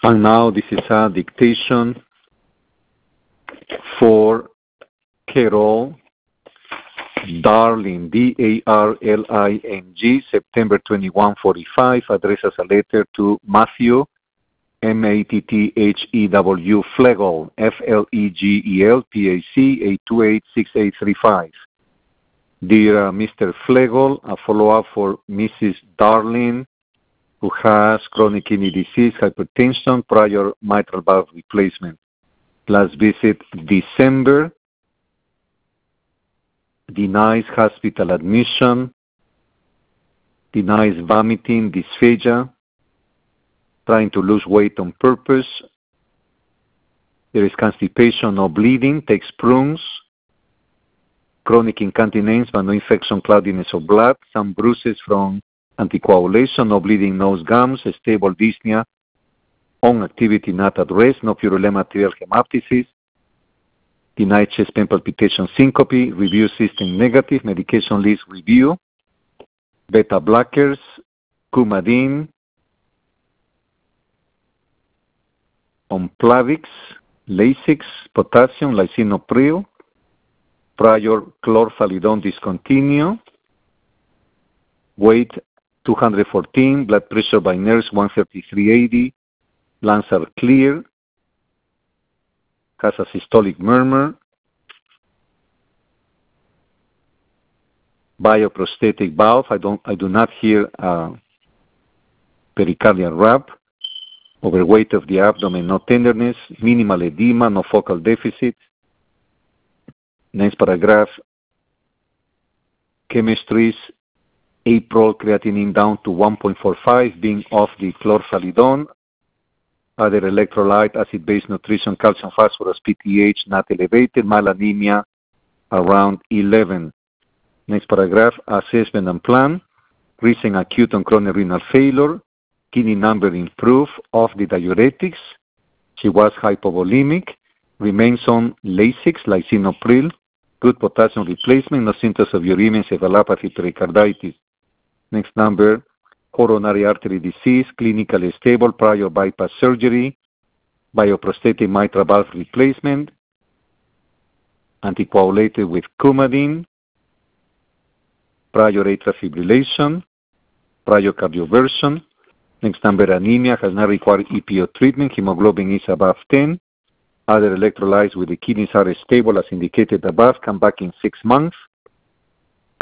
And now this is a dictation for Carol Darling, Darling, September 2145. Address as a letter to Matthew, Matthew Flegel, Flegel, PAC 8286835. Dear Mr. Flegel, a follow-up for Mrs. Darling, who has chronic kidney disease, hypertension, prior mitral valve replacement. Last visit December, denies hospital admission, denies vomiting, dysphagia, trying to lose weight on purpose. There is constipation, no bleeding, takes prunes, chronic incontinence, but no infection, cloudiness of blood, some bruises from anticoagulation, no bleeding, nose gums, stable dyspnea, on activity not at rest, no purulema arterial hemoptysis, denied chest pain, palpitation, syncope, review system negative, medication list review, beta blockers, Coumadin, Plavix, Lasix, potassium, lisinopril, prior chlorphalidone discontinue, weight 214, blood pressure by nurse 133/80, lungs are clear, has a systolic murmur, bioprosthetic valve. I do not hear pericardial rap, overweight of the abdomen, no tenderness, minimal edema, no focal deficit. Next paragraph, chemistries, April creatinine down to 1.45, being off the chlorphalidone. Other electrolyte, acid-base nutrition, calcium, phosphorus, PTH not elevated, malanemia around 11. Next paragraph, assessment and plan, recent acute and chronic renal failure, kidney number improved, off the diuretics. She was hypovolemic, remains on Lasix, lisinopril, good potassium replacement, no symptoms of uremia, encephalopathy, pericarditis. Next number, coronary artery disease, clinically stable, prior bypass surgery, bioprosthetic mitral valve replacement, anticoagulated with Coumadin, prior atrial fibrillation, prior cardioversion. Next number, anemia, has not required EPO treatment, hemoglobin is above 10. Other electrolytes with the kidneys are stable as indicated above, come back in 6 months.